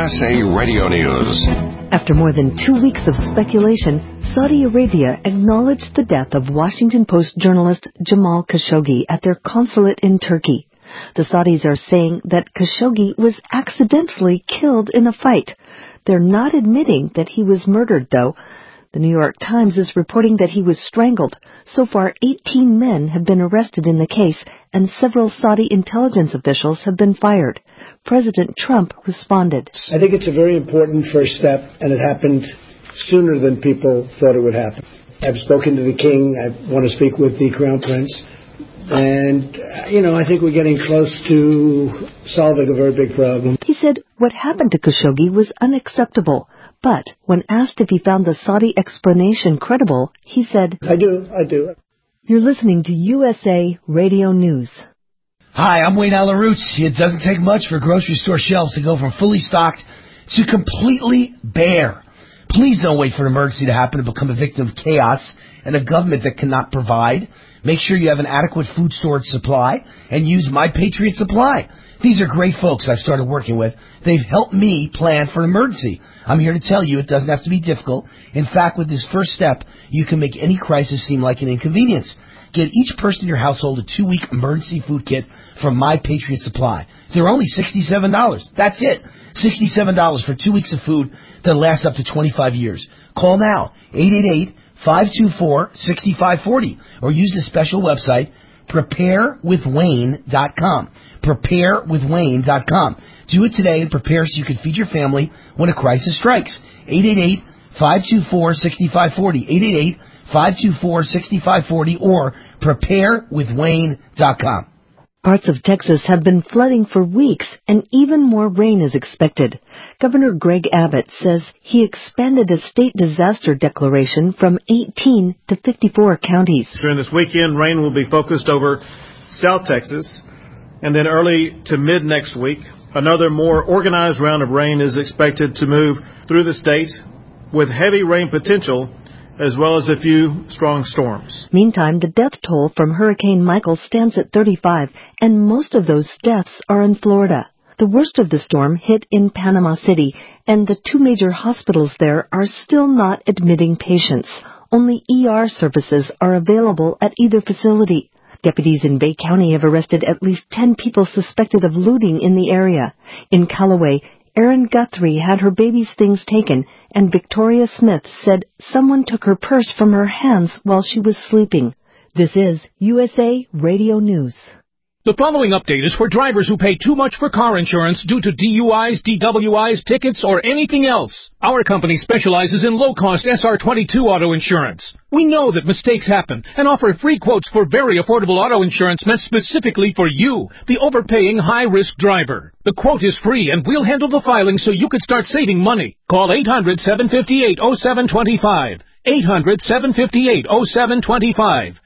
USA Radio News. After more than 2 weeks of speculation, Saudi Arabia acknowledged the death of Washington Post journalist Jamal Khashoggi at their consulate in Turkey. The Saudis are saying that Khashoggi was accidentally killed in a fight. They're not admitting that he was murdered, though. The New York Times is reporting that he was strangled. So far, 18 men have been arrested in the case, and several Saudi intelligence officials have been fired. President Trump responded. I think it's a very important first step, and it happened sooner than people thought it would happen. I've spoken to the king. I want to speak with the crown prince. And, I think we're getting close to solving a very big problem. He said what happened to Khashoggi was unacceptable. But when asked if he found the Saudi explanation credible, he said, I do. You're listening to USA Radio News. Hi, I'm Wayne Alarouche. It doesn't take much for grocery store shelves to go from fully stocked to completely bare. Please don't wait for an emergency to happen to become a victim of chaos and a government that cannot provide. Make sure you have an adequate food storage supply and use My Patriot Supply. These are great folks I've started working with. They've helped me plan for an emergency. I'm here to tell you it doesn't have to be difficult. In fact, with this first step, you can make any crisis seem like an inconvenience. Get each person in your household a 2-week emergency food kit from My Patriot Supply. They're only $67. That's it. $67 for 2 weeks of food that lasts up to 25 years. Call now, 888-524-6540, or use the special website, preparewithwayne.com. Preparewithwayne.com. Do it today and prepare so you can feed your family when a crisis strikes. 888-524-6540. 888-524-6540 or preparewithwayne.com. Parts of Texas have been flooding for weeks, and even more rain is expected. Governor Greg Abbott says he expanded a state disaster declaration from 18 to 54 counties. During this weekend, rain will be focused over South Texas, and then early to mid next week, another more organized round of rain is expected to move through the state with heavy rain potential, as well as a few strong storms. Meantime, the death toll from Hurricane Michael stands at 35, and most of those deaths are in Florida. The worst of the storm hit in Panama City, and the 2 major hospitals there are still not admitting patients. Only ER services are available at either facility. Deputies in Bay County have arrested at least 10 people suspected of looting in the area. In Callaway, Erin Guthrie had her baby's things taken, and Victoria Smith said someone took her purse from her hands while she was sleeping. This is USA Radio News. The following update is for drivers who pay too much for car insurance due to DUIs, DWIs, tickets, or anything else. Our company specializes in low-cost SR22 auto insurance. We know that mistakes happen and offer free quotes for very affordable auto insurance meant specifically for you, the overpaying high-risk driver. The quote is free, and we'll handle the filing so you can start saving money. Call 800-758-0725. 800-758-0725.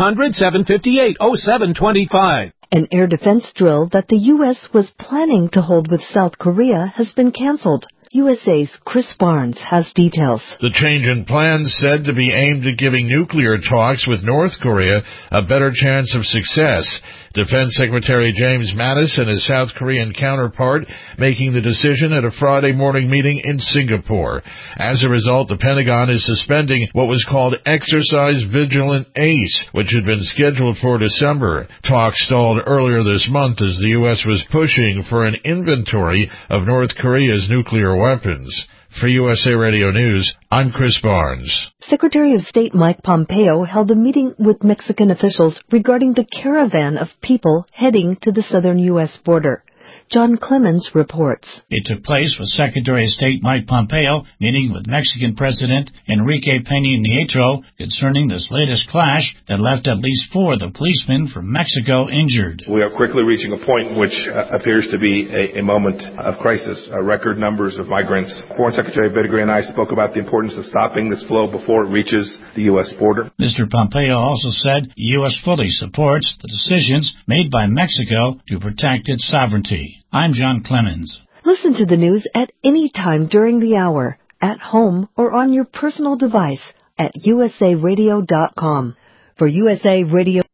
800-758-0725. An air defense drill that the U.S. was planning to hold with South Korea has been canceled. USA's Chris Barnes has details. The change in plans said to be aimed at giving nuclear talks with North Korea a better chance of success. Defense Secretary James Mattis and his South Korean counterpart making the decision at a Friday morning meeting in Singapore. As a result, the Pentagon is suspending what was called Exercise Vigilant Ace, which had been scheduled for December. Talks stalled earlier this month as the U.S. was pushing for an inventory of North Korea's nuclear weapons. For USA Radio News, I'm Chris Barnes. Secretary of State Mike Pompeo held a meeting with Mexican officials regarding the caravan of people heading to the southern U.S. border. John Clemens reports. It took place with Secretary of State Mike Pompeo meeting with Mexican President Enrique Peña Nieto concerning this latest clash that left at least 4 of the policemen from Mexico injured. We are quickly reaching a point which appears to be a moment of crisis. Record numbers of migrants. Foreign Secretary Vidagrán and I spoke about the importance of stopping this flow before it reaches the U.S. border. Mr. Pompeo also said the U.S. fully supports the decisions made by Mexico to protect its sovereignty. I'm John Clemens. Listen to the news at any time during the hour, at home or on your personal device at usaradio.com. For USA Radio